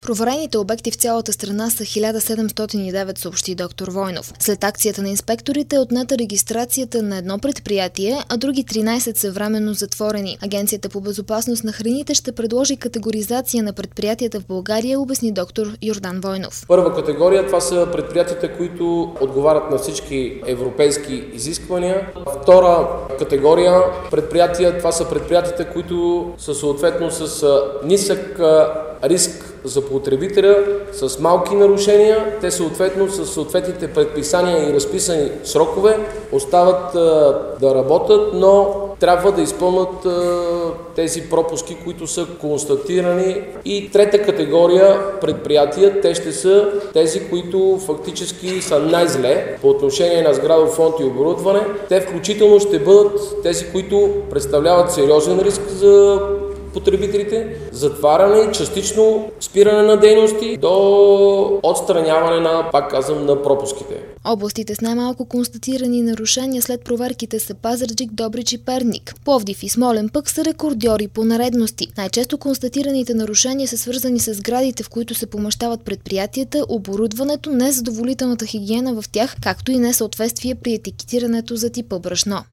Проверените обекти в цялата страна са 1709, съобщи доктор Войнов. След акцията на инспекторите е отнета регистрацията на едно предприятие, а други 13 са временно затворени. Агенцията по безопасност на храните ще предложи категоризация на предприятията в България, обясни доктор Йордан Войнов. Първа категория, това са предприятията, които отговарят на всички европейски изисквания. Втора категория предприятия, това са предприятията, които са съответно с нисък риск за потребителя, с малки нарушения. Те съответно с съответните предписания и разписани срокове остават да работят, но трябва да изпълнят тези пропуски, които са констатирани. И трета категория предприятия, те ще са тези, които фактически са най-зле по отношение на сградов фонд и оборудване. Те включително ще бъдат тези, които представляват сериозен риск за потребителите, затваряне, частично спиране на дейности до отстраняване на, пак казвам, на пропуските. Областите с най-малко констатирани нарушения след проверките са Пазарджик, Добрич и Перник. Пловдив и Смолян пък са рекордьори по нередности. Най-често констатираните нарушения са свързани с сградите, в които се помещават предприятията, оборудването, незадоволителната хигиена в тях, както и несъответствие при етикетирането за типа брашно.